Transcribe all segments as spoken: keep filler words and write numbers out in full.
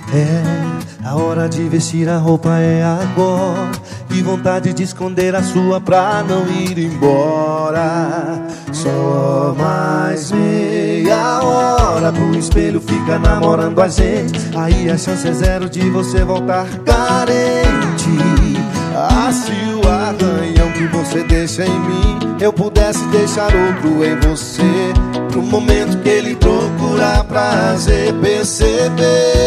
É, a hora de vestir a roupa é agora. Que vontade de esconder a sua pra não ir embora. Só mais meia hora pro espelho fica namorando a gente. Aí a chance é zero de você voltar carente. Ah, se o arranhão que você deixa em mim eu pudesse deixar outro em você, no momento que ele procurar prazer, perceber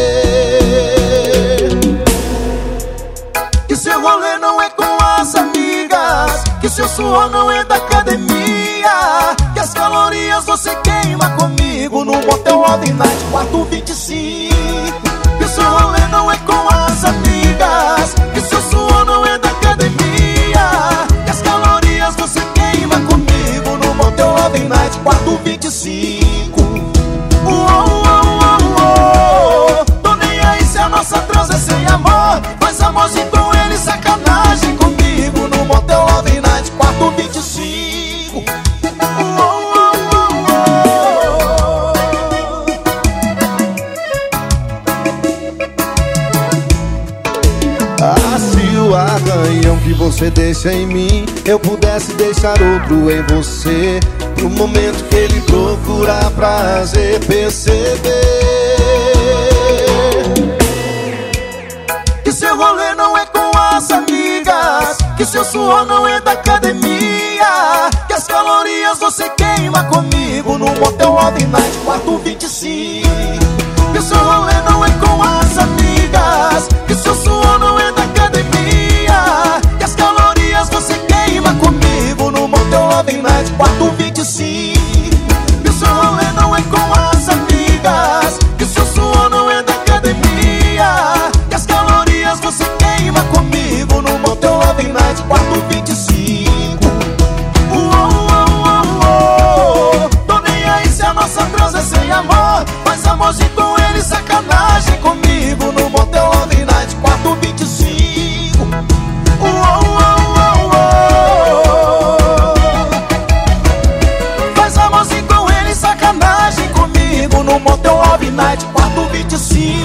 que seu rolê não é com as amigas, que seu suor não é da academia, que as calorias você queima comigo no motel Love Night quarto vinte e cinco. Que seu rolê não é com as amigas, que seu suor não é da academia, que as calorias você queima comigo no motel Love Night quarto vinte e cinco. Uou, uou, uou, uou. Tô nem aí se a nossa transa é sem amor, faz amorzinho com ele, sacanagem comigo no motel Love Night quarto vinte e cinco. Uou, uou, uou, uou. Ah, se o arranhão que você deixa em mim eu pudesse deixar outro em você, no momento que ele procurar prazer, perceber que seu rolê não é com as amigas, que seu suor não é da academia, que as calorias você queima comigo no motel Love Night quarto vinte e cinco. Que seu rolê não é com as amigas, que seu suor não é da academia, que as calorias você queima comigo no motel Love Night quarto vinte e cinco. Que seu rolê não é com as amigas, que seu suor não é da academia, que as calorias você queima comigo no motel Love Night quarto vinte e cinco. Uou, uou, uou, uou. Tô nem aí se a nossa transa é sem amor, faz amorzinho com ele, sacanagem comigo no motel Love Night quarto vinte e cinco. Uou, uou, uou, uou. Faz amorzinho com ele, sacanagem comigo no motel Love Night quarto vinte e cinco.